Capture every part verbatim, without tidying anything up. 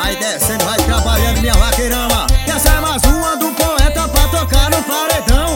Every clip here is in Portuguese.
Vai descendo, vai trabalhando, minha vaqueirama. Essa é mais uma do poeta pra tocar no paredão.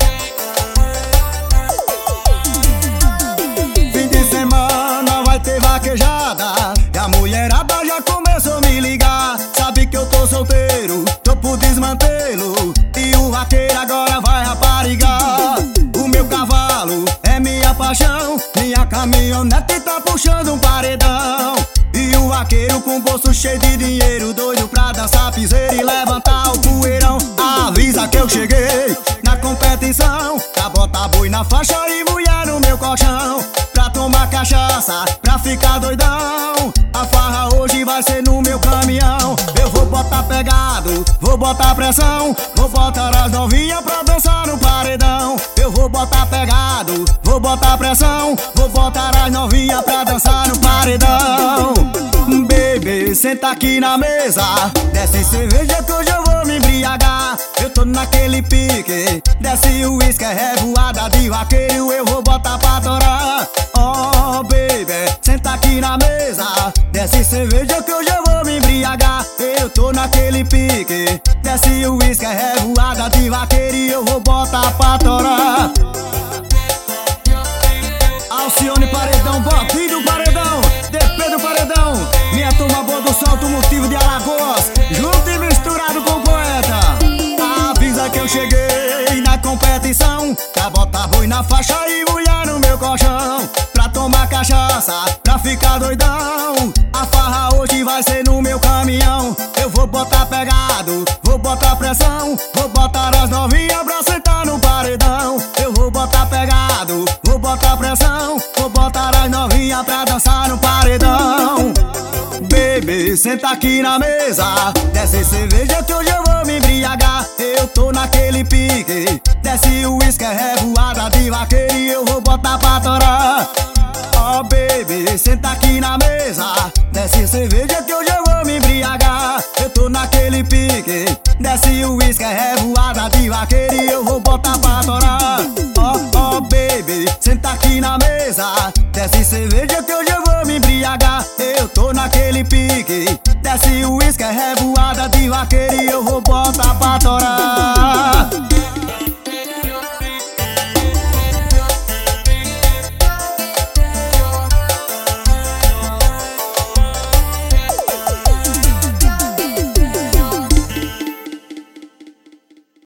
Fim de semana vai ter vaquejada e a mulherada já começou a me ligar. Sabe que eu tô solteiro, tô por desmantê-lo, e o vaqueiro agora vai raparigar. O meu cavalo é minha paixão, minha caminhonete tá puxando um paredão. E o vaqueiro com o bolso cheio de dinheiro, doido pra dançar piseiro e levantar o poeirão. Avisa que eu cheguei na competição, pra botar boi na faixa e mulher no meu colchão, pra tomar cachaça, pra ficar doidão. A farra hoje vai ser no meu caminhão. Eu vou botar pegado, vou botar pressão, vou botar as novinhas pra dançar no paredão. Eu vou botar pegado, vou botar pressão, vou botar as novinhas pra dançar no paredão. Baby, senta aqui na mesa, desce cerveja que hoje eu vou me embriagar. Eu tô naquele pique, desce o uísque, é revoada de vaqueiro, eu vou botar pra torar. Oh baby, senta aqui na mesa, desce cerveja que hoje eu vou me embriagar. Eu tô naquele pique, desce o uísque, é revoada de vaqueiro, e eu vou botar pra torar. Alcione Paredão, Boquinho do Paredão, D P do Paredão, minha turma boa do Salto Motivo de Alagoas, junto e misturado com o poeta. Avisa que eu cheguei na competição, pra botar boi na faixa e mulher no meu colchão, pra tomar cachaça, pra ficar doidão. A farra hoje vai ser no meu caminhão. Eu vou botar pegado, vou botar pressão, vou botar as novinhas pra sentar no paredão. Eu vou botar pegado, vou botar pressão, vou botar as novinhas pra dançar no paredão. Baby, senta aqui na mesa, desce cerveja que hoje eu vou me embriagar. Eu tô naquele pique, desce o uísque, é revoada de vaqueiro, e eu vou botar pra torar. Oh baby, senta aqui na mesa, desce cerveja que hoje eu vou me embriagar. Eu tô naquele pique, desce o uísque, é revoada de vaqueiro, e eu vou botar pra torar. Oh, oh baby, senta aqui na mesa, desce cerveja que hoje eu vou me embriagar. Eu tô naquele pique, desce o uísque, é revoada de vaqueiro, e eu vou botar pra torar.